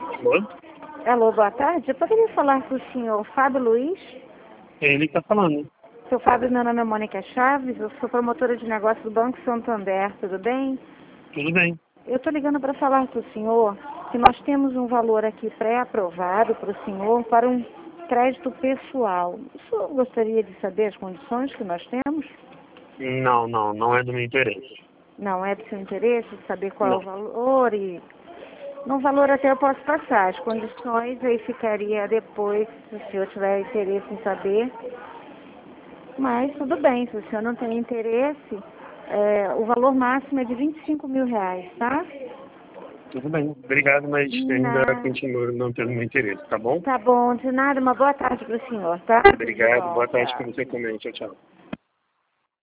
Alô? Alô, boa tarde. Eu poderia falar com o senhor Fábio Luiz? É ele que tá falando. Seu Fábio, meu nome é Mônica Chaves, eu sou promotora de negócios do Banco Santander, tudo bem? Tudo bem. Eu estou ligando para falar com o senhor que nós temos um valor aqui pré-aprovado para o senhor para um crédito pessoal. O senhor gostaria de saber as condições que nós temos? Não é do meu interesse. Não é do seu interesse saber qual é o Não. valor e... No valor até eu posso passar, as condições aí ficaria depois, se o senhor tiver interesse em saber. Mas tudo bem, se o senhor não tem interesse, o valor máximo é de R$ 25.000, tá? Tudo bem. Obrigado, mas ainda Na... continuo não tendo meu interesse, tá bom? Tá bom, de nada, uma boa tarde para o senhor, tá? Tudo de Obrigado. bom, Boa tarde para tchau. você também. Tchau, tchau.